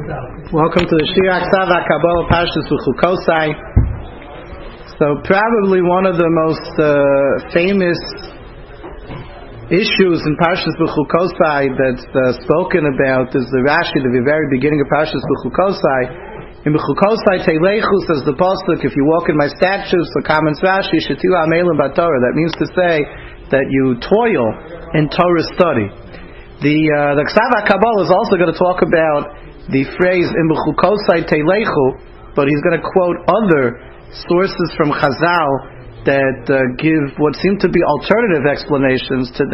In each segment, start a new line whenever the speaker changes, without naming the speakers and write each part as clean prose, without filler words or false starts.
Welcome to the Shir Aksava Kabbalah Parshas B'Chukosai. So probably one of the most famous issues in Parshas B'Chukosai that's spoken about is the Rashi, the very beginning of Parshas B'Chukosai. In B'Chukosai Teilechu says the pasuk, if you walk in my statutes, the comments Rashi, Shetilu Amelim B'Torah. That means to say that you toil in Torah study. The Aksava Kabbalah is also going to talk about the phrase in B'Chukosai Teilechu, but he's going to quote other sources from Chazal that give what seem to be alternative explanations to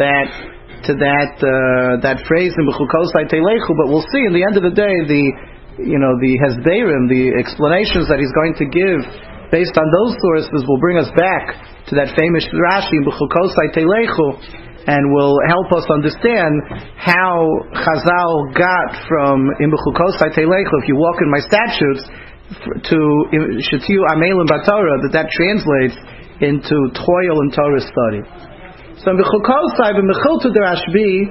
that phrase in B'Chukosai Teilechu. But we'll see in the end of the day the Hesberim, the explanations that he's going to give based on those sources will bring us back to that famous Rashi in B'Chukosai Teilechu, and will help us understand how Chazal got from in B'Chukosai Teilechu, if you walk in my statutes, to Shetilu Amelim B'Torah, that translates into toil and Torah study. So in B'Chukosai, b'Mechilta D'Rashbi,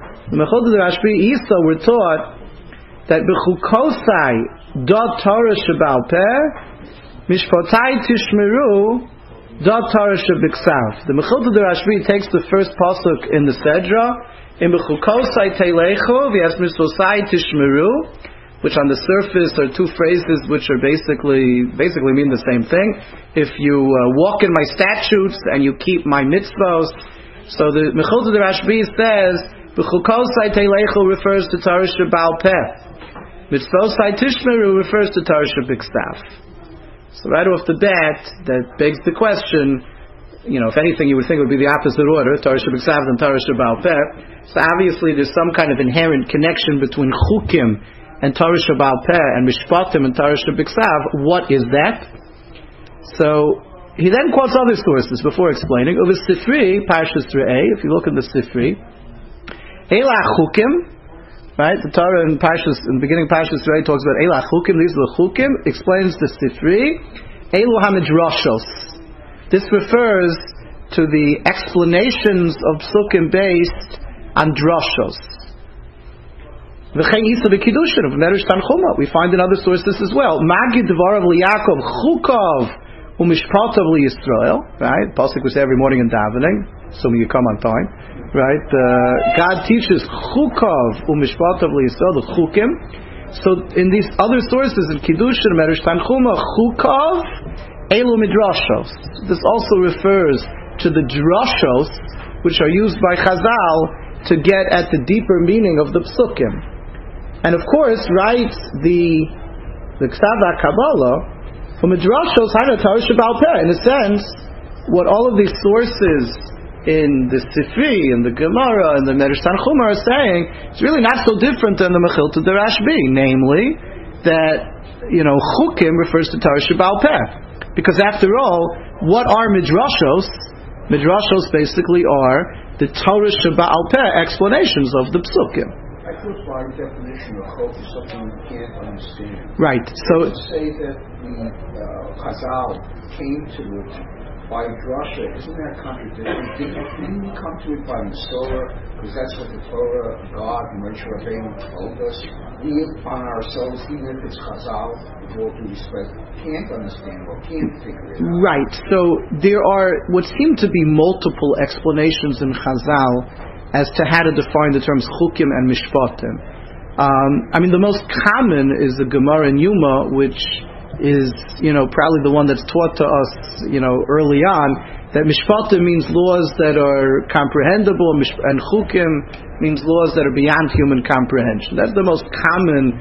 Isa, we're taught that B'Chukosai dot Torah Sheba'al Peh, Mishpotai Tishmeru dot Torah Shebiksav. The Mechilta D'Rashbi takes the first pasuk in the Sedra, in B'Chukosai Teilechu, v'yas Mishposai Tishmeru, which on the surface are two phrases which are basically mean the same thing. If you walk in my statutes and you keep my mitzvos, so the Mechilta D'Rashbi says B'Chukosai Teilechu refers to Torah Sheba'al Peh, Mitzvosai Tishmeru refers to Torah Shebiksav. So right off the bat, that begs the question, if anything you would think it would be the opposite order, Torah Shebiksav and Torah Sheba'al Peh. So obviously there's some kind of inherent connection between Chukim and Torah Sheba'al Peh and Mishpatim and Torah Shebiksav. What is that? So he then quotes other sources before explaining. Of the Sifri, Parshas Re'eh, if you look at the Sifri, Eila Chukim, right? The Torah in the beginning of Parshas Re'eh talks about Eila Chukim. These are the Chukim. Explains the Sifri. Elu HaMidrashos. This refers to the explanations of Psukim based on drashos. V'chein Isa b'Kiddushin of Medrash Tanchuma. We find in other sources as well. Magid Dvarav LiYaakov Chukav u'Mishpatav LiYisrael. Right? Pasuk we say every morning in davening, assuming you come on time. Right? God teaches Chukav u'Mishpatav LiYisrael, the Chukim. So in these other sources, in Kiddushin, Medrash Tanchuma, Chukav Elu Midrashos. This also refers to the drashos which are used by Chazal to get at the deeper meaning of the Psukim. And of course, writes the Ksava Kabbalah from Midrashos Hana Torah Sheba'al Peh. In a sense, what all of these sources in the Sifri, in the Gemara, and the Medrash Tanchuma are saying, it's really not so different than the Mechilta D'Rashbi, namely that Chukim refers to Torah Sheba'al Peh, because after all, what are Midrashos? Midrashos basically are the Torah Sheba'al Peh explanations of the Psukim.
I thought by definition of Chok is something we can't understand.
Right. So
to say that the Chazal came to it by drasha, isn't that contradictory? Didn't we come to it by Masorah? Because that's what the Torah, God, Moshe Rabbeinu told us. We upon ourselves, even if it's Chazal, with all due respect, can't understand or can't figure it out.
Right. So there are what seem to be multiple explanations in Chazal as to how to define the terms Chukim and Mishpatim. The most common is the Gemara in Yuma, which is probably the one that's taught to us early on, that Mishpatim means laws that are comprehensible, and Chukim means laws that are beyond human comprehension. That's the most common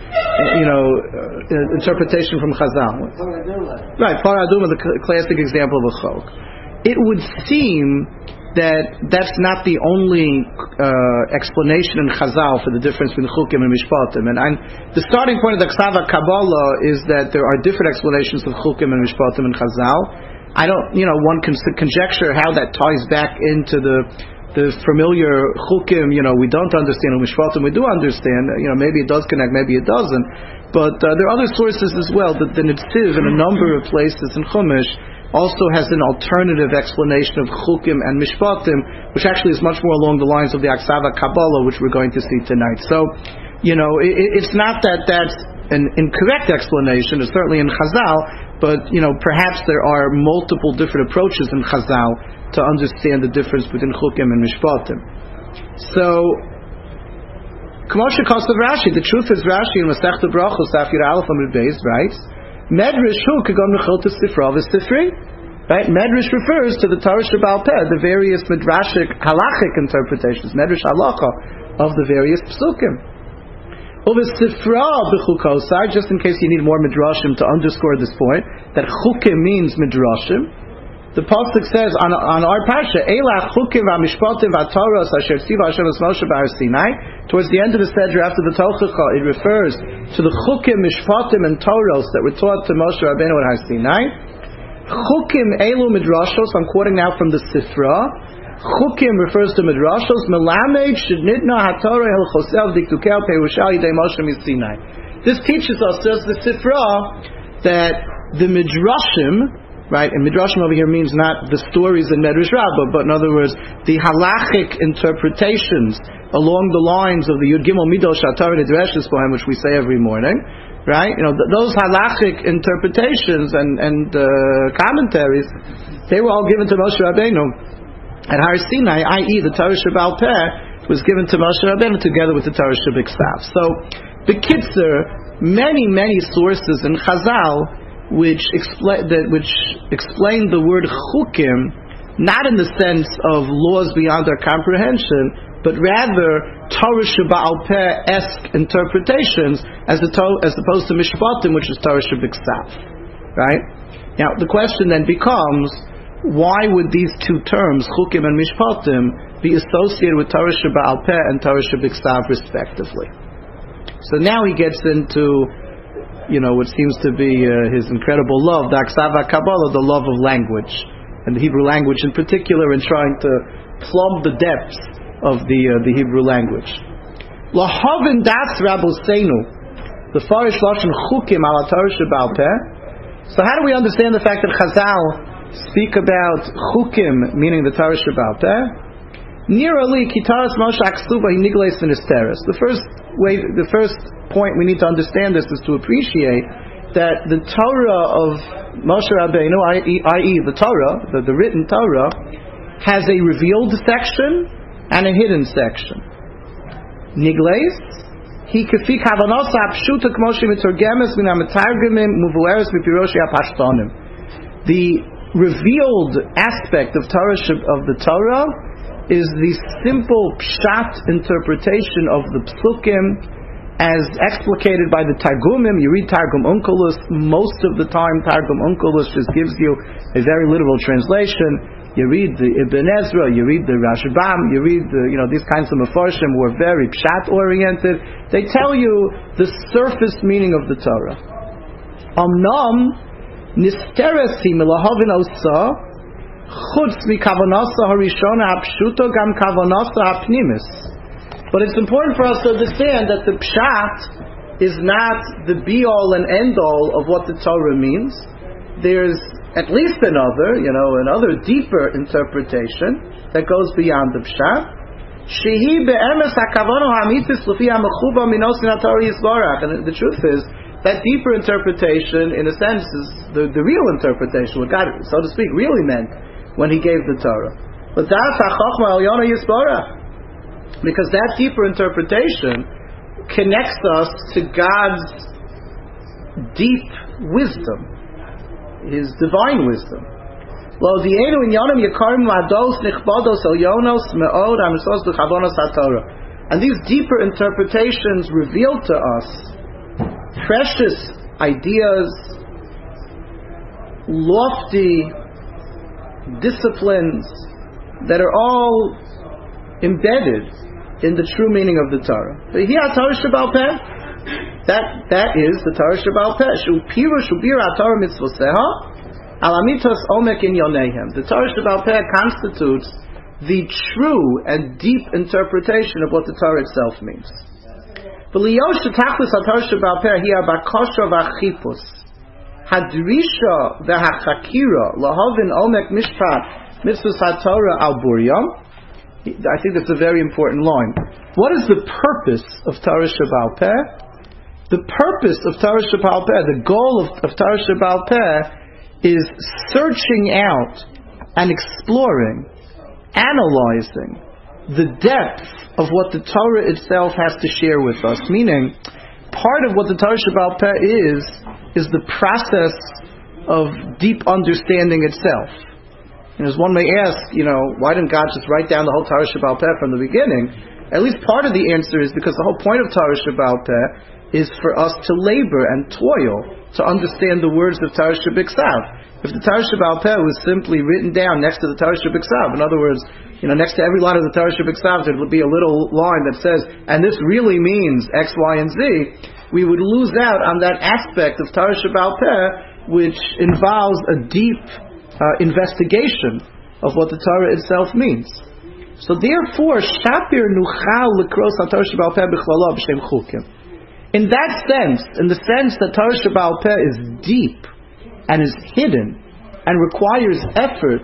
interpretation from Chazal. Right, Paraduma, the classic example of a chok. It would seem that that's not the only explanation in Chazal for the difference between Chukim and Mishpatim. And the starting point of the Ksava Kabbalah is that there are different explanations of Chukim and Mishpatim in Chazal. One can conjecture how that ties back into the familiar Chukim. We don't understand, Mishpatim we do understand. Maybe it does connect, maybe it doesn't. But there are other sources as well. The Netziv in a number of places in Chumash also has an alternative explanation of Chukim and Mishpatim, which actually is much more along the lines of the Aksava Kabbalah, which we're going to see tonight. So, it's not that that's an incorrect explanation, is certainly in Chazal, but perhaps there are multiple different approaches in Chazal to understand the difference between Chukim and Mishpatim. So, K'moshe Kosav Rashi, the truth is Rashi in Masechta Brachos, Daf Yud Aleph Amud Beis writes, Medrash hu kagon mechilta sifra v'sifri. Right? Medrash refers to the Torah Sheba'al Peh, the various midrashic halachic interpretations, Medrash halacha of the various psukim. Uv'sifra b'chukosai, just in case you need more midrashim to underscore this point, that chukim means midrashim. The pasuk says on our parsha, Eilach chukim v'mishpatim v'atoros asher tziva Hashem es Moshe b'Har Sinai. Towards the end of the Seder after the Tochacha, it refers to the chukim, mishpatim, and toros that were taught to Moshe Rabbeinu at Har Sinai. Chukim elu midrashos, I'm quoting now from the Sifra. Chukim refers to midrashos. Melamed shednitna haTorah helchosev diktukel perushal yidei Moshe miSinai. This teaches us, says the Sifra, that the midrashim, right, and midrashim over here means not the stories in Medrash Rabbah, but in other words, the halachic interpretations along the lines of the Yud Gimel Midosh HaTorah Nidreshes Bohem, which we say every morning. Right, those halachic interpretations and commentaries, they were all given to Moshe Rabbeinu at Har Sinai, i.e., the Torah Sheba'al Peh was given to Moshe Rabbeinu together with the Torah Shebiksav. So, B'kitzur, many sources in Chazal which explain the word chukim, not in the sense of laws beyond our comprehension, but rather Torah Sheba'al Peh-esque interpretations as opposed to Mishpatim, which is Torah Shebiksav. Right? Now, the question then becomes, why would these two terms, Chukim and Mishpatim, be associated with Torah Sheba'al Peh and Torah Shebiksav respectively? So now he gets into, what seems to be his incredible love, the Aksav HaKabbalah, the love of language, and the Hebrew language in particular, in trying to plumb the depths of the Hebrew language. Lahavin das Rabboseinu, the Farish Lashon Chukim ala Torah Sheba'al Peh. So how do we understand the fact that Chazal speak about Chukim, meaning the Torah Sheba'al Peh? Nearly Kitaras Moshe Aksuba Hinigleis Ministeris. The first point we need to understand this is to appreciate that the Torah of Moshe Rabbeinu, i.e. the Torah, the written Torah, has a revealed section and a hidden section. Nigleis, he kafi kavanos apshuta k'moshi mitzorgemes min ha'metargemim muvueres mipiroshi ha'pashtonim. The revealed aspect of the Torah is the simple pshat interpretation of the psukim as explicated by the Targumim. You read Targum Onkelos, most of the time Targum Onkelos just gives you a very literal translation. You read the Ibn Ezra, you read the Rashbam, you read these kinds of Mefarshim who are very pshat oriented. They tell you the surface meaning of the Torah. Amnam nisteresi milahavin osa chutz mikavanasa harishona apshuto gam kavanasa apnimis. But it's important for us to understand that the pshat is not the be-all and end-all of what the Torah means. There's at least another deeper interpretation that goes beyond the pshat. Shehi be'emes hakavano ha'amitis l'fi ha'mechuba minos min ha'Torah yisbarach. And the truth is, that deeper interpretation, in a sense, is the real interpretation, what God, so to speak, really meant when He gave the Torah. But that's ha'chachma elyon yisbarach. Because that deeper interpretation connects us to God's deep wisdom, His divine wisdom. And these deeper interpretations reveal to us precious ideas, lofty disciplines that are all embedded in the true meaning of the Torah. That is the Torah Sheba'al Peh. The Torah Sheba'al Peh constitutes the true and deep interpretation of what the Torah itself means. Hadrisha v'hachakira lahavin omek mishpat mitzvus haTorah al buryam. I think that's a very important line. What is the purpose of Torah Sheba'al Peh? The purpose of Torah Sheba'al Peh, the goal of Torah Sheba'al Peh, is searching out and exploring, analyzing the depth of what the Torah itself has to share with us. Meaning, part of what the Torah Sheba'al Peh is the process of deep understanding itself. And as one may ask, why didn't God just write down the whole Torah Sheba'al Peh from the beginning? At least part of the answer is because the whole point of Torah Sheba'al Peh is for us to labor and toil to understand the words of Torah Shebiksav. If the Torah Sheba'al Peh was simply written down next to the Torah Shebiksav, in other words, next to every line of the Torah Shebiksav, there would be a little line that says, and this really means X, Y, and Z, we would lose out on that aspect of Torah Sheba'al Peh, which involves a deep investigation of what the Torah itself means. So therefore, Shapir Nuchal L'Kros HaTorah Sheba'al Peh B'chlalo B'Shem Chukim. In that sense, in the sense that Torah Sheba'al Peh is deep and is hidden and requires effort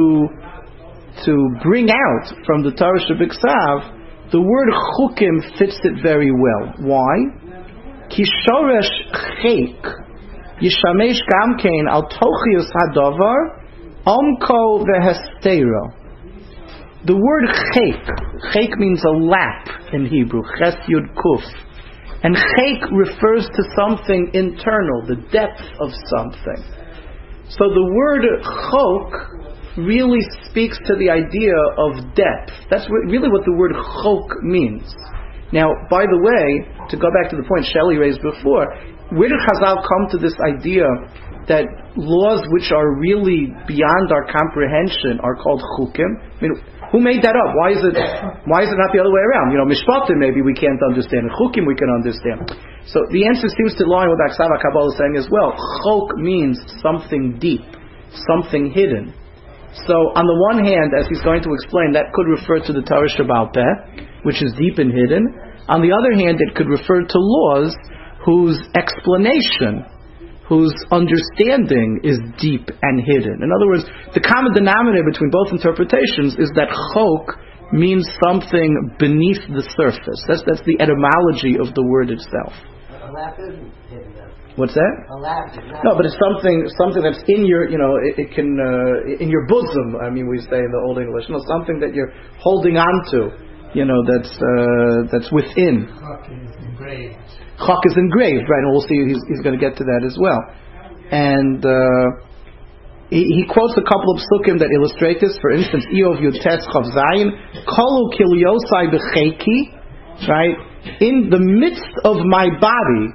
to bring out from the Torah Shebiksav, the word Chukim fits it very well. Why? Ki shoresh chek yishamesh gamkein al tochius hadavar omko vehestero. The word chek means a lap in Hebrew, ches yud kuf. And chek refers to something internal, the depth of something. So the word chok really speaks to the idea of depth. That's really what the word chok means. Now, by the way, to go back to the point Shelley raised before, where did Chazal come to this idea that laws which are really beyond our comprehension are called chukim? I mean, who made that up? Why is it not the other way around? Mishpatim maybe we can't understand, and chukim we can understand. So the answer seems to lie with Aksav HaKabbalah saying as well. Chok means something deep, something hidden. So on the one hand, as he's going to explain, that could refer to the Torah Sheba'al Peh, which is deep and hidden. On the other hand, it could refer to laws whose explanation, whose understanding is deep and hidden. In other words, the common denominator between both interpretations is that chok means something beneath the surface. That's the etymology of the word itself.
A lap isn't hidden.
What's that?
A lap is not.
No, but it's something that's in your, it can in your bosom. I mean, we say in the Old English, something that you're holding on to. That's within.
Chok is engraved.
Chok is engraved, right? And we'll see. He's going to get to that as well. And he quotes a couple of psukim that illustrate this. For instance, Iyov Yutes Chav Zayin, Kolu Kilyosai B'Cheiki, right? In the midst of my body,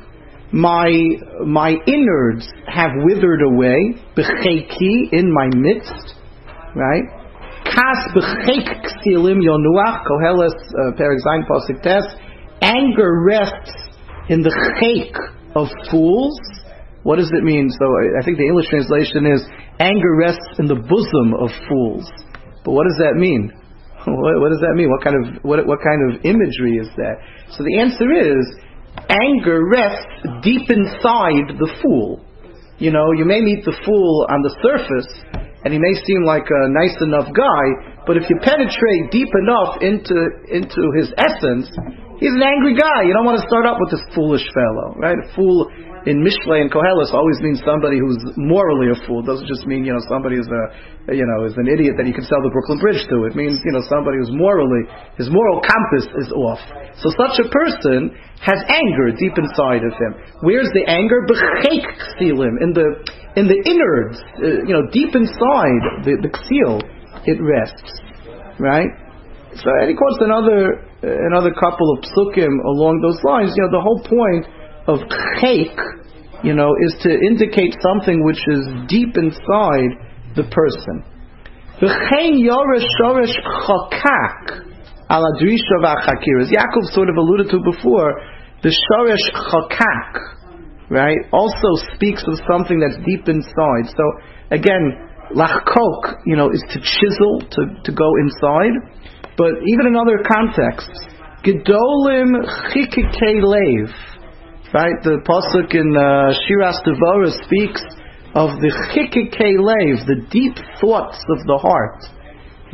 my innards have withered away. B'Cheiki, in my midst, right? Kas b'cheik ksilim yonuach, Koheles Perek Zayin Pasuk Tes. Anger rests in the cheik of fools. What does it mean? So I think the English translation is anger rests in the bosom of fools. But what does that mean? What does that mean? What kind of imagery is that? So the answer is anger rests deep inside the fool. You may meet the fool on the surface, and he may seem like a nice enough guy, but if you penetrate deep enough into his essence, he's an angry guy. You don't want to start up with this foolish fellow, right? A fool in Mishlei and Koheles always means somebody who's morally a fool. It doesn't just mean somebody who's is an idiot that you can sell the Brooklyn Bridge to. It means somebody who's his moral compass is off. So such a person has anger deep inside of him. Where's the anger? B'cheik ksilim, in the innards, deep inside the ksil, it rests, right? So and he quotes another couple of psukim along those lines. The whole point of cheik, is to indicate something which is deep inside the person. V'chein yoresh shoresh chokak ala drisha v'achakir. As Yaakov sort of alluded to before, the shoresh chokak, right, also speaks of something that's deep inside. So again, lachkok, is to chisel, to go inside. But even in other contexts, gedolim chikikei lev, right? The pasuk in Shiras Devorah speaks of the chikikei lev, the deep thoughts of the heart, right?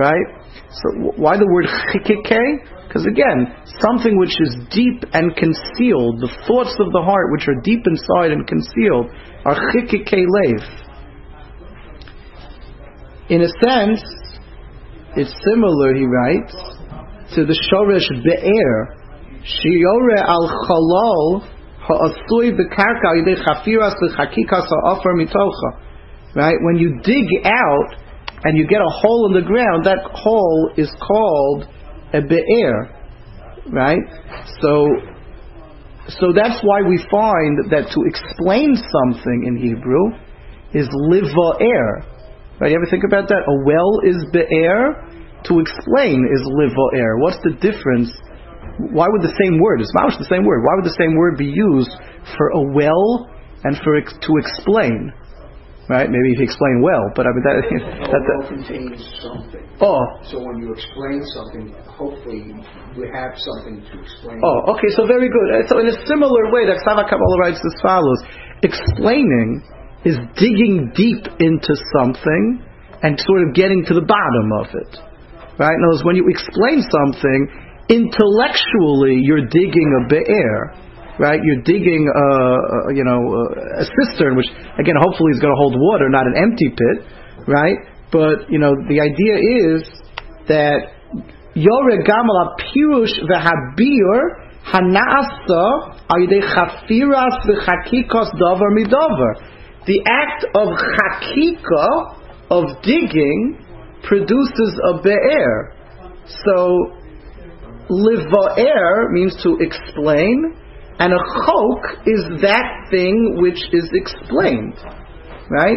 So why the word chikike? Because again, something which is deep and concealed, the thoughts of the heart which are deep inside and concealed, are chikike lev. In a sense, it's similar, he writes, to the shoresh be'er, shiyore al chalol ha'asui b'karka yidei chafiras v'chakikas ha'afar mitocha. Right? When you dig out and you get a hole in the ground, that hole is called a be'er. Right? So that's why we find that to explain something in Hebrew is liva'er. Right? You ever think about that? A well is be'er. To explain is liva'er. What's the difference? Why would the same word? It's not the same word. Why would the same word be used for a well and for to explain? Right? Maybe if you explain well, but I mean that
contains something.
Oh.
So when you explain something, hopefully you have something to explain.
Oh, okay. So very good. So in a similar way, that Ksava Kabbalah writes as follows: explaining is digging deep into something and sort of getting to the bottom of it. Right? In other words, when you explain something, intellectually you're digging a be'er. Right? You're digging a cistern, which again hopefully is going to hold water, not an empty pit. Right? But the idea is that Yore Gamal Pirush v'Habir Hanasa Ayidei Chafiras v'Chakikos Davar Midavar. The act of chakika, of digging, produces a be'er. So, liva'er means to explain, and a chok is that thing which is explained. Right?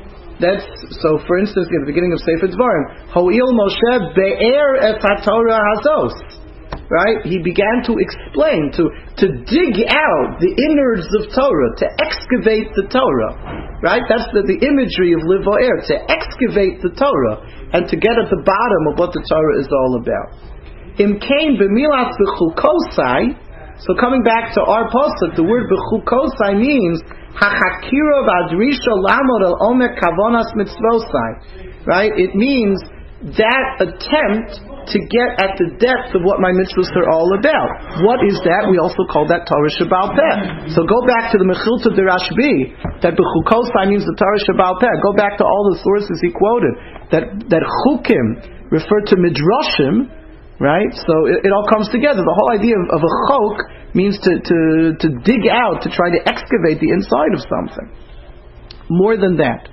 So, for instance, at the beginning of Sefer Dvarim, Ho'il Moshe be'er et haTorah hazos. Right? He began to explain, to dig out the innards of Torah, to excavate the Torah. Right? That's the imagery of liva'er, to excavate the Torah, and to get at the bottom of what the Torah is all about. Im kain b'milas b'chukosai. So coming back to our pasuk, the word b'chukosai means hachakira v'adrisha lamod al omek kavonas mitzvosai. Right? It means that attempt to get at the depth of what my mitzvahs are all about. What is that? We also call that Torah Shebaal Peh. So go back to the Mechilta de Rashbi, that B'chukosai means the Torah Shebaal Peh. Go back to all the sources he quoted, that Chukim refer to Midrashim, right? So it all comes together. The whole idea of a chok means to dig out, to try to excavate the inside of something. More than that.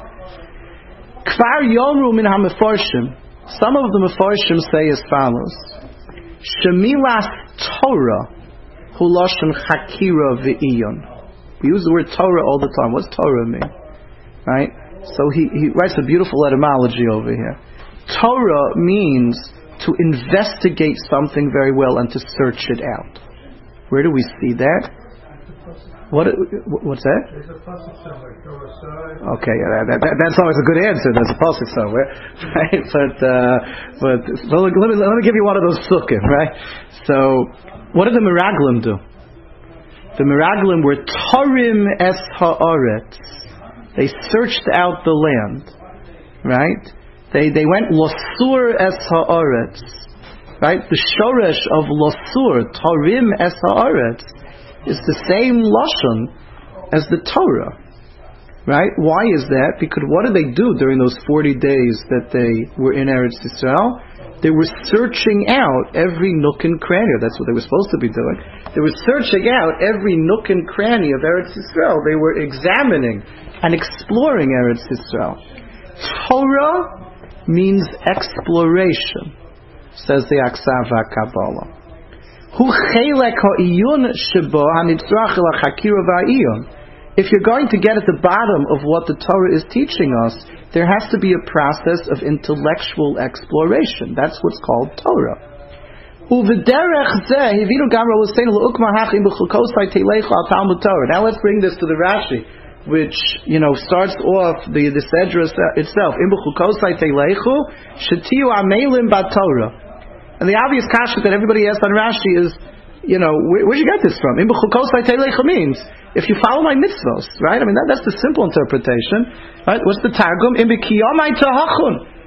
Kvar Yomru min ha-mefarshim. Some of the mefarshim say as follows: Shemilas Torah hu lashon chakira v'iyon. We use the word Torah all the time. What's Torah mean? Right? So he writes a beautiful etymology over here. Torah means to investigate something very well and to search it out. Where do we see that? What's that?
There's a pasuk somewhere.
Okay, that's always a good answer. There's a pasuk somewhere, right? But let me give you one of those psukim, right? So, what did the Meraglim do? The Meraglim were Tarim es haaretz. They searched out the land, right? They went losur es haaretz, right? The shoresh of losur, Tarim es haaretz, is the same lashon as the Torah, right? Why is that? Because what did they do during those 40 days that they were in Eretz Yisrael? They were searching out every nook and cranny. That's what they were supposed to be doing. They were searching out every nook and cranny of Eretz Yisrael. They were examining and exploring Eretz Yisrael. Torah means exploration, says the Aksava Kabbalah. If you're going to get at the bottom of what the Torah is teaching us, there has to be a process of intellectual exploration. That's what's called Torah. Now let's bring this to the Rashi, which starts off the Sedra itself. And the obvious kasha that everybody asks on Rashi is, where'd you get this from? Means, if you follow my mitzvos, right? I mean, that's the simple interpretation, right? What's the targum?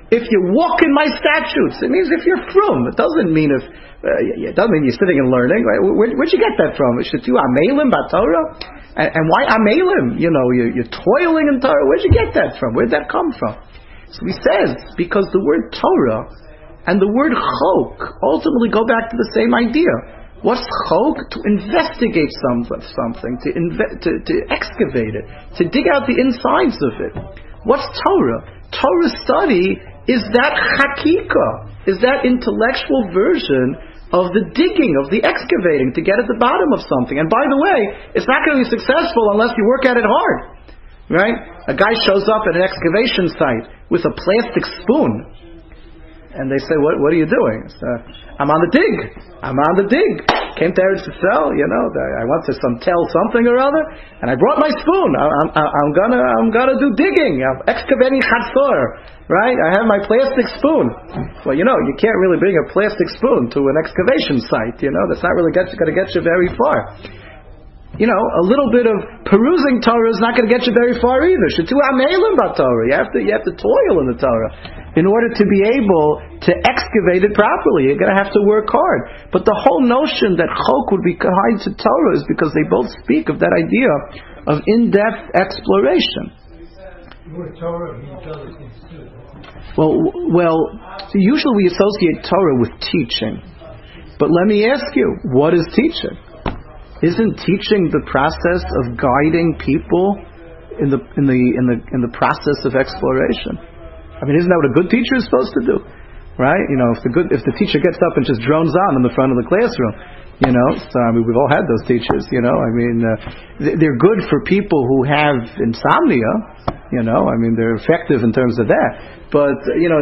if you walk in my statutes. It means if you're frum. It doesn't mean if it doesn't mean you're sitting and learning. Right? Where'd you get that from? Should you amelim b'Torah? And why amelim? You're toiling in Torah. Where'd you get that from? Where'd that come from? So he says because the word Torah and the word chok ultimately go back to the same idea. What's chok? To investigate something, to excavate it, to dig out the insides of it. What's Torah? Torah study is that chakika, is that intellectual version of the digging, of the excavating, to get at the bottom of something. And by the way, it's not going to be successful unless you work at it hard. Right? A guy shows up at an excavation site with a plastic spoon. And they say, what are you doing? I'm on the dig. Came to Eretz Yisrael, I went to some tell something or other, and I brought my spoon. I'm gonna do digging. I'm excavating chatzor, right? I have my plastic spoon. Well, you can't really bring a plastic spoon to an excavation site. That's not really going to get you very far. A little bit of perusing Torah is not going to get you very far either. Shetu amelim b'Torah. You have to toil in the Torah in order to be able to excavate it properly. You're going to have to work hard. But the whole notion that chok would be tied to Torah is because they both speak of that idea of in-depth exploration.
Torah means other things too.
Well, so usually we associate Torah with teaching. But let me ask you, what is teaching? Isn't teaching the process of guiding people in the process of exploration? I mean, isn't that what a good teacher is supposed to do? Right? If the teacher gets up and just drones on in the front of the classroom, so we've all had those teachers, they're good for people who have insomnia, they're effective in terms of that. But,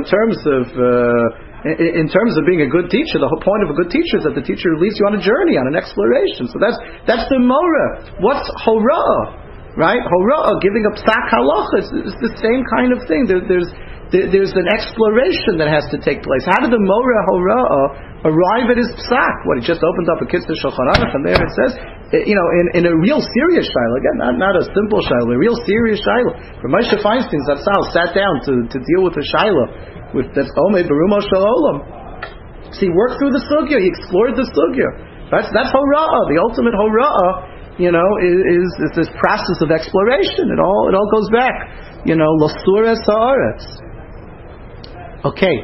in terms of being a good teacher, the whole point of a good teacher is that the teacher leads you on a journey, on an exploration. So that's the Morah. What's Hora'ah? Right? Hora'ah, giving up psak halacha, it's the same kind of thing. There's an exploration that has to take place. How did the Morah Hora'ah arrive at his psak? He just opened up a Kitzur Shulchan Aruch, and there it says, in a real serious shiloh, again, not a simple shiloh, a real serious shiloh. Moshe Feinstein Zatzal sat down to deal with a shiloh. That's Omed Berumo Shel Olam. So he worked through the sugya. He explored the sugya. That's hora'ah. The ultimate hora'ah, is this process of exploration. It all goes back. Losures haaretz. Okay.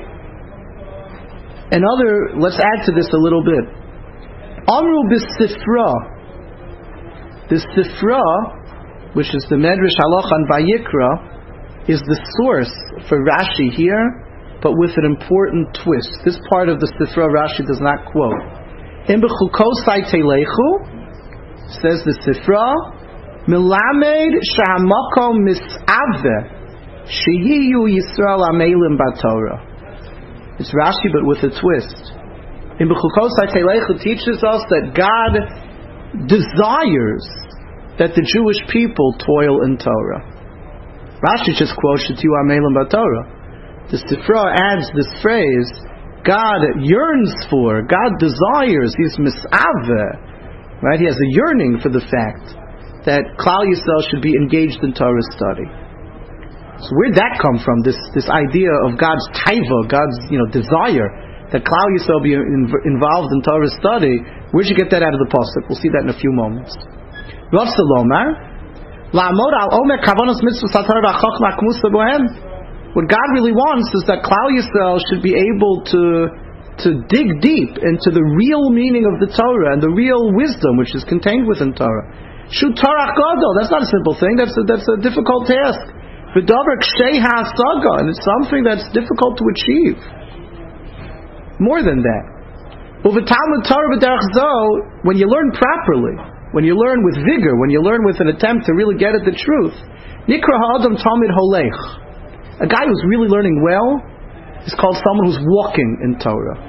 Let's add to this a little bit. Amru b'sifra. The sifra, which is the Medrash Halacha and Vayikra, is the source for Rashi here, but with an important twist. This part of the Sifra Rashi does not quote. In Bechukosai Telechu, says the Sifra, Milamed Shahamakom Mis'aveh Shehiyu Yisrael Amelim B'Torah. It's Rashi, but with a twist. In Bechukosai Telechu teaches us that God desires that the Jewish people toil in Torah. Rashi just quotes Shehiyu Amelim B'Torah. The Sifra adds this phrase, God yearns for, God desires, He's mis'aveh, right? He has a yearning for the fact that Klal Yisrael should be engaged in Torah study. So where'd that come from, this idea of God's taiva, God's desire, that Klal Yisrael be involved in Torah study? Where'd you get that out of the pasuk? We'll see that in a few moments. Rav Salomar, La'amod al omer kavanos mitzvos haTorah v'chochma k'musa bohem. What God really wants is that Klal Yisrael should be able to dig deep into the real meaning of the Torah and the real wisdom which is contained within Torah. Shu Torah Gadol, that's not a simple thing, that's a difficult task. V'davar k'shei ha'asaga, and it's something that's difficult to achieve. More than that. U'v'talmud Torah b'derech zo, when you learn properly, when you learn with vigor, when you learn with an attempt to really get at the truth, nikra ha'adam talmid holech. A guy who's really learning well is called someone who's walking in Torah.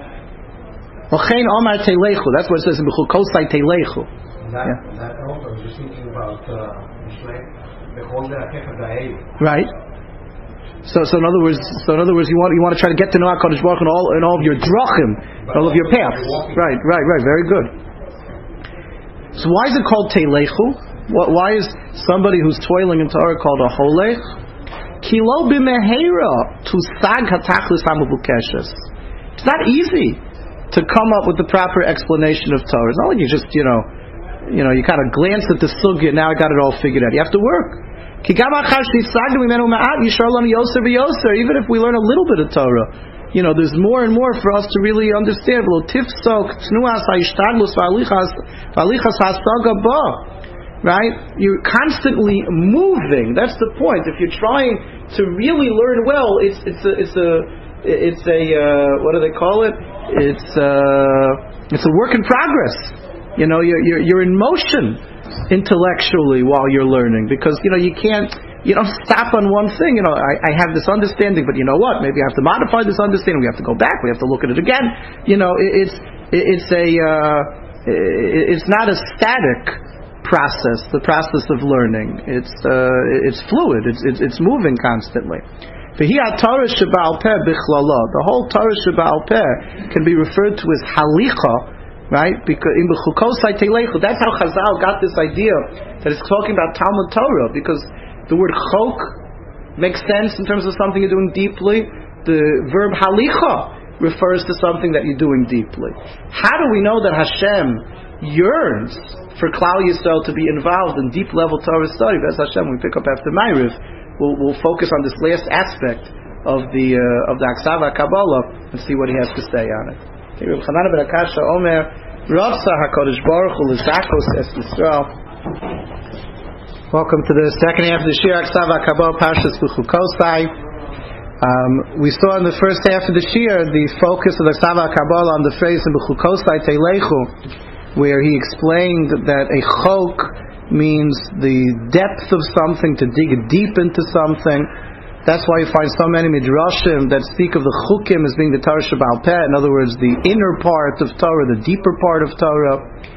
That's what it says in Bechukosai Telechu.
That also, I was just thinking about
right. So in other words, you want to try to get to know HaKadosh Baruch Hu in all of your drachim, all of your paths. Right. Very good. So why is it called Telechu? Why is somebody who's toiling in Torah called a holech? Kilo b'mehera to sag hatachlis hamavukeshes. It's not easy to come up with the proper explanation of Torah. It's not like you just, you kind of glance at the sugya, now I got it all figured out. You have to work. Even if we learn a little bit of Torah, there's more and more for us to really understand. Right? You're constantly moving. That's the point. If you're trying to really learn well, it's a what do they call it? It's a work in progress. You're in motion intellectually while you're learning, because you don't stop on one thing. I have this understanding, but you know what? Maybe I have to modify this understanding. We have to go back. We have to look at it again. It's not a static process, the process of learning. It's fluid. It's moving constantly. The whole Torah Sheba'al Peh can be referred to as halicha, right? Because in b'chukosai teleichu, that's how Chazal got this idea that it's talking about Talmud Torah, because the word chok makes sense in terms of something you're doing deeply. The verb halicha refers to something that you're doing deeply. How do we know that Hashem yearns for Klal Yisrael to be involved in deep level Torah study? That's Hashem. When we pick up after Ma'ariv, we'll focus on this last aspect of the Aksava Kabbalah and see what he has to say on it. Welcome to the second half of the Shir Aksava Kabbalah Parshas B'chukosai. We saw in the first half of the Shir the focus of the Aksava Kabbalah on the phrase in B'chukosai Teilechu, where he explained that a chok means the depth of something, to dig deep into something. That's why you find so many midrashim that speak of the chukim as being the Torah Sheba'al Peh. In other words, the inner part of Torah, the deeper part of Torah.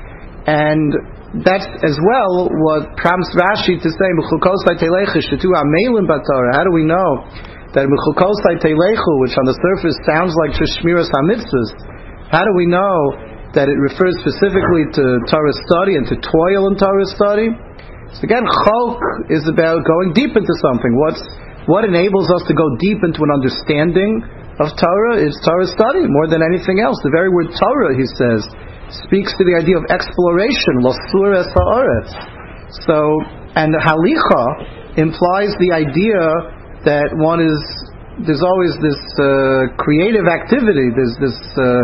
And that's as well what prompts Rashi to say, B'chukosai Teilechu shetu amelim b'Torah. How do we know that B'chukosai Teilechu, which on the surface sounds like Shmiras HaMitzvahs, how do we know that it refers specifically to Torah study and to toil in Torah study? So again, chok is about going deep into something. What enables us to go deep into an understanding of Torah is Torah study more than anything else. The very word Torah, he says, speaks to the idea of exploration, losur es haaretz. So, and halicha implies the idea that there's always this creative activity, there's this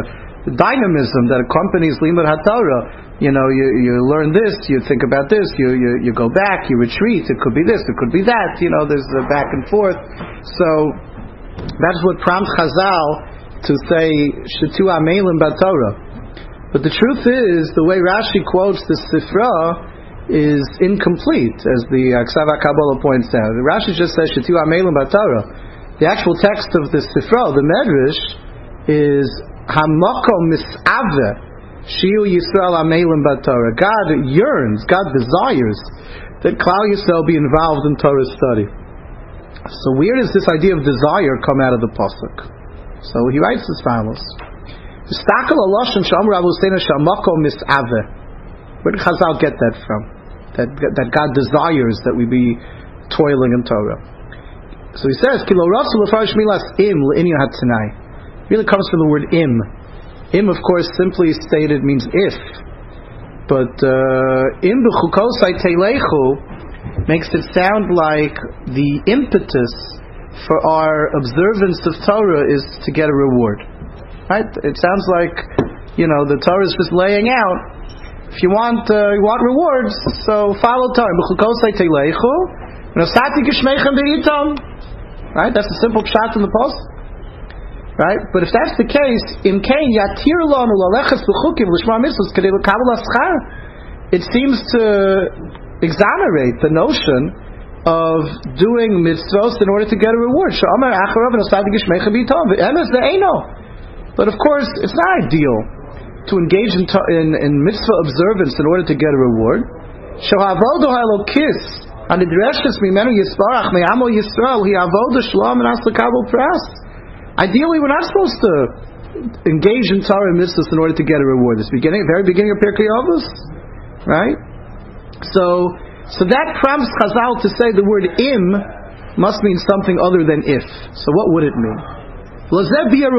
dynamism that accompanies Limud HaTorah. You learn this, you think about this, you go back, you retreat. It could be this, it could be that. There's a back and forth. So that's what prompts Chazal to say Shetu Amelim BaTorah. But the truth is, the way Rashi quotes the Sifra is incomplete, as the Aksava Kabbalah points out. Rashi just says Shetu Amelim BaTorah. The actual text of the Sifra, the Medrash, is Hamakom mis'aveh shiu Yisrael amelim b'Torah. God yearns, God desires that Klal Yisrael be involved in Torah study. So where does this idea of desire come out of the pasuk? So he writes as follows: V'stakel aloshen she'amru Avosenu shamakom mis'aveh. Where did Chazal get that from? That God desires that we be toiling in Torah. So he says, Kilo rasu l'farish milas im l'inyan hatanai. Really comes from the word im. Im, of course, simply stated means if. But im b'chukosai teilechu makes it sound like the impetus for our observance of Torah is to get a reward. Right? It sounds like, the Torah is just laying out, if you want rewards, so follow Torah. B'chukosai teilechu v'nosati geshmeichem b'yitom. Right? That's a simple pshat in the post. Right? But if that's the case, it seems to exonerate the notion of doing mitzvot in order to get a reward. But of course, it's not ideal to engage in mitzvah observance in order to get a reward. Ideally, we're not supposed to engage in Torah and mitzvahs in order to get a reward. This very beginning of Pirkei Avos, right? So that prompts Chazal to say the word im must mean something other than if. So what would it mean? Sometimes we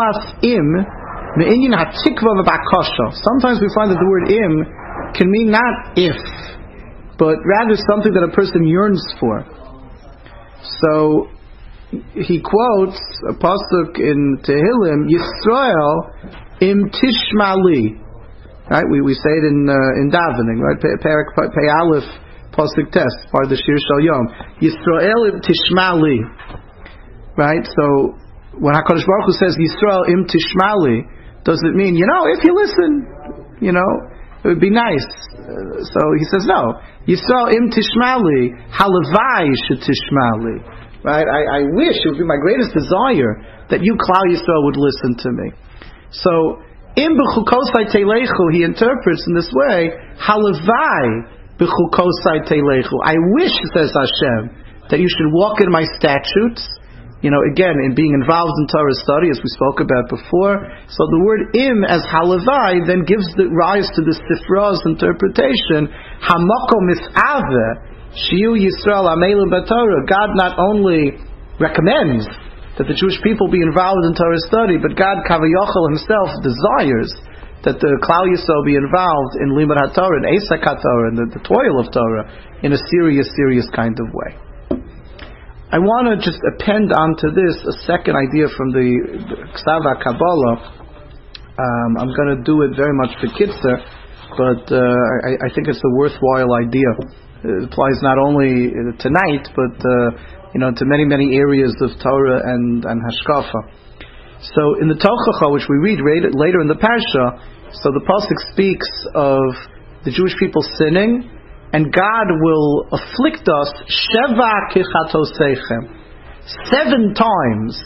find that the word im can mean not if, but rather something that a person yearns for. So he quotes a pasuk in Tehillim, Yisrael im tishmali. Right, we say it in davening, right? Perak Pei Aleph pasuk test, part of the Shir Shal Yom. Yisrael im tishmali. Right, so when HaKadosh Baruch Hu says Yisrael im tishmali, does it mean, if you listen, it would be nice? So he says no. Yisrael im tishmali, halavai shetishmali. Right, I wish, it would be my greatest desire that you, Klal Yisrael, would listen to me. So im b'chukosai teilechu, he interprets in this way, halavai b'chukosai teilechu. I wish, says Hashem, that you should walk in my statutes. Again, in being involved in Torah study, as we spoke about before. So the word im as halavai then gives the rise to the Sifra's interpretation. Hamako mis'ave shiu Yisrael amelu b'Torah. God not only recommends that the Jewish people be involved in Torah study, but God Kavayachal himself desires that the Klal Yisrael be involved in Limud HaTorah, in Esak HaTorah, and the toil of Torah in a serious kind of way. I want to just append onto this a second idea from the Ksav HaKabbalah. I'm going to do it very much for Kitzer, but I think it's a worthwhile idea. It applies not only tonight, but to many areas of Torah and Hashkafa. So in the Tochacha, which we read later in the Parsha, so the pasuk speaks of the Jewish people sinning, and God will afflict us sheva kichatosechem, 7 times,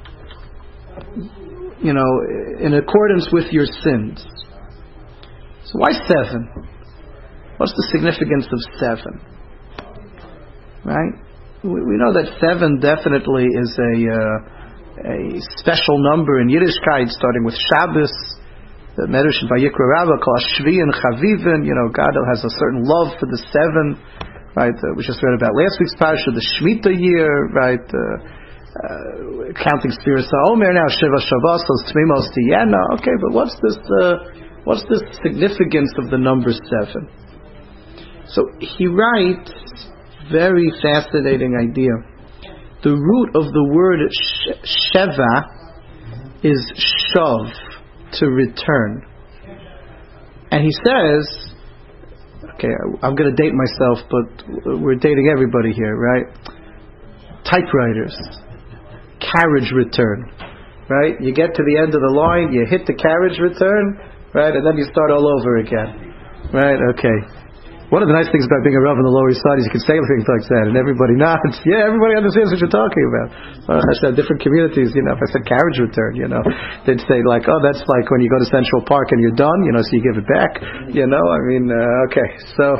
in accordance with your sins. So why 7? What's the significance of 7? Right? We know that 7 definitely is a special number in Yiddishkeit, starting with Shabbos. The Medrash in Vayikra Rabbah called Shvi and Chavivin. God has a certain love for the 7. Right? We just read about last week's parsha, the Shemitah year. Right? Counting Sfiras HaOmer now, Sheva Shavos, Tmimos Tiyena. Okay, but what's this significance of the number 7? So he writes, very fascinating idea. The root of the word Sheva is Shav, to return. And he says, okay, I'm going to date myself, but we're dating everybody here, right? Typewriters, carriage return, right? You get to the end of the line, you hit the carriage return, right? And then you start all over again, right? Okay. One of the nice things about being a Rav in the Lower East Side is you can say things like that, and everybody nods. Yeah, everybody understands what you're talking about. I said different communities, if I said carriage return, they'd say like, oh, that's like when you go to Central Park and you're done, so you give it back. Okay. So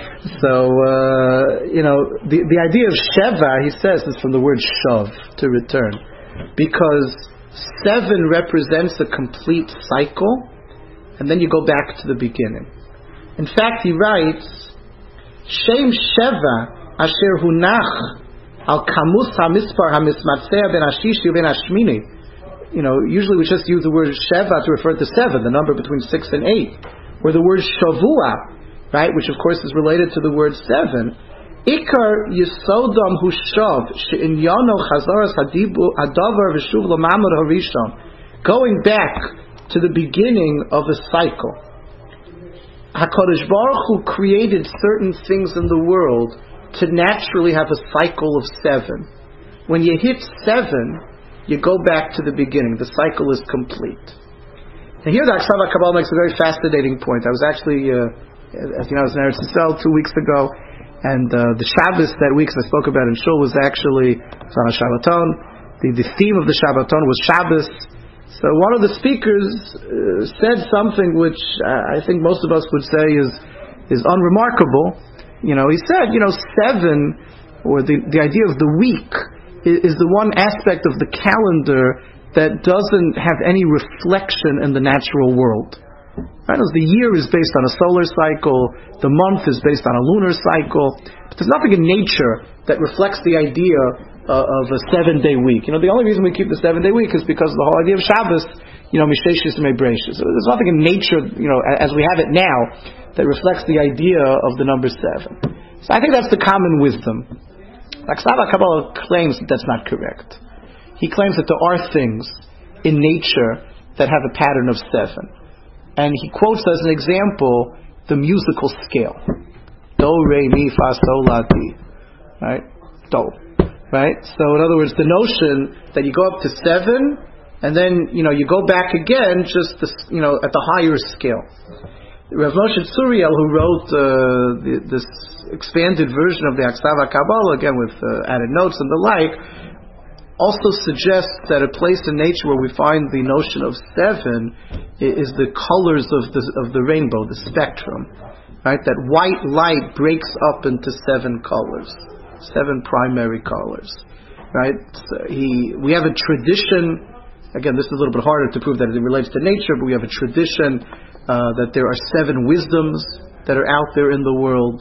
the idea of Sheva, he says, is from the word shav, to return, because 7 represents a complete cycle, and then you go back to the beginning. In fact, he writes, Shem Sheva Asher Hunach Al Kamus HaMispar HaMismatzeh Ben Hashishi Ben Hashmini. Usually we just use the word Sheva to refer to 7, the number between 6 and 8. Or the word Shavua, right, which of course is related to the word 7. Ikar Yisodam Hushav She'in Yano Chazaras Hadavar V'shuv L'Mamad HaRishon. Going back to the beginning of a cycle. HaKadosh Baruch Hu created certain things in the world to naturally have a cycle of 7. When you hit 7, you go back to the beginning. The cycle is complete. And here the Ksav HaKabbalah makes a very fascinating point. I was actually, as you know, I was in Eretz Yisrael 2 weeks ago, and the Shabbos that week, as I spoke about in Shul, was actually on a Shabbaton. The theme of the Shabbaton was Shabbos. So one of the speakers said something which I think most of us would say is unremarkable. He said, 7, or the idea of the week, is the one aspect of the calendar that doesn't have any reflection in the natural world. Right? The year is based on a solar cycle, the month is based on a lunar cycle, but there's nothing in nature that reflects the idea of a 7-day week. The only reason we keep the 7-day week is because of the whole idea of Shabbos, Misheshis and Mebreshis. So there's nothing in nature, as we have it now, that reflects the idea of the number 7. So I think that's the common wisdom. Aksava Kabbalah claims that that's not correct. He claims that there are things in nature that have a pattern of 7. And he quotes as an example the musical scale. Do, re, mi, fa, sol, la, ti. Right? Do. Right? So in other words, the notion that you go up to 7 and then, you go back again just, at the higher scale. Rav Moshe Tzuriel, who wrote this expanded version of the Aksava Kabbalah, again with added notes and the like, also suggests that a place in nature where we find the notion of 7 is the colors of the rainbow, the spectrum, right? That white light breaks up into 7 colors, 7 primary colors, right? So we have a tradition. Again, this is a little bit harder to prove that it relates to nature, but we have a tradition that there are 7 wisdoms that are out there in the world.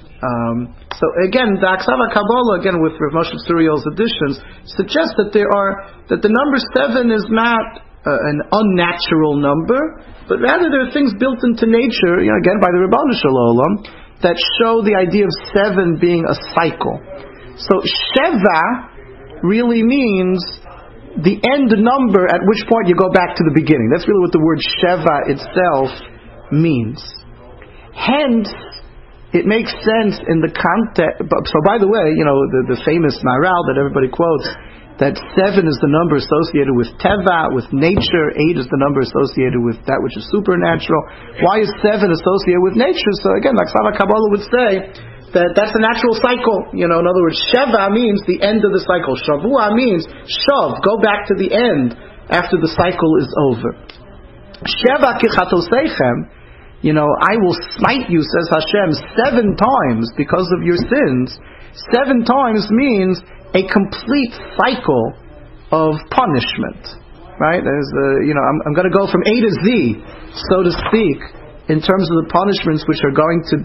So again, the Aksava Kabbalah, again with Rav Moshe Tzuriel's additions, suggests that the number 7 is not an unnatural number, but rather there are things built into nature, again by the Ribono Shel Olam, that show the idea of 7 being a cycle. So Sheva really means the end number at which point you go back to the beginning. That's really what the word Sheva itself means. Hence, it makes sense in the context. So, by the way, the famous Maharal that everybody quotes, that 7 is the number associated with Teva, with nature. 8 is the number associated with that which is supernatural. Why is 7 associated with nature? So again, like Aksava Kabbalah would say, that's the natural cycle. In other words, Sheva means the end of the cycle. Shavua means shav, go back to the end after the cycle is over. Sheva kichatosechem, I will smite you, says Hashem, 7 times because of your sins. 7 times means a complete cycle of punishment. Right? There's I'm going to go from A to Z, so to speak, in terms of the punishments which are going to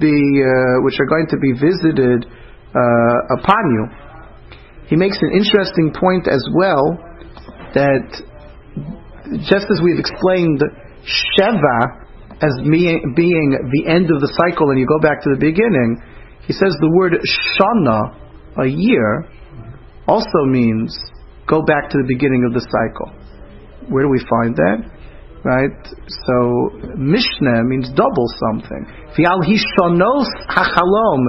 be visited upon you. He makes an interesting point as well, that just as we've explained Sheva as being the end of the cycle and you go back to the beginning, he says the word Shana, a year, also means go back to the beginning of the cycle. Where do we find that? Right? So Mishnah means double something. V'al hishonos hachalom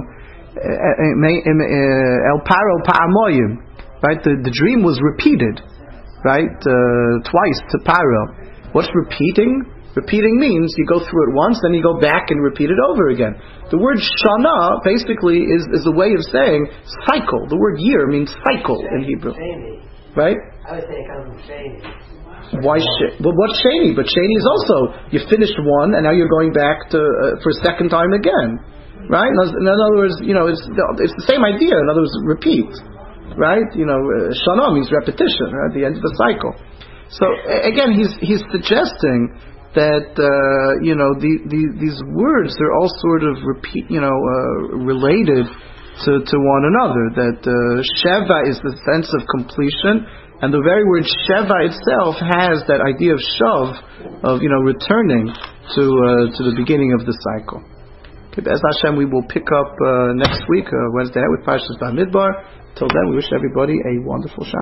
el paro pa'amoyim. Right? The dream was repeated, right? Twice to Paro. What's repeating? Repeating means you go through it once, then you go back and repeat it over again. The word shana basically is a way of saying cycle. The word year means cycle in Hebrew. Right?
I would say it comes from sheni.
Why well, what's sheni? But sheni is also, you finished one and now you're going back to for a second time again. Right? In other words, it's the same idea. In other words, repeat. Right? Shana means repetition, right? At the end of the cycle. So again, he's suggesting that these words, they're all sort of related to one another. That Sheva is the sense of completion, and the very word Sheva itself has that idea of shav, of returning to the beginning of the cycle. Okay, Be'ez Hashem, we will pick up next week, Wednesday night, with Parshas Bamidbar. Till then, we wish everybody a wonderful Shabbat.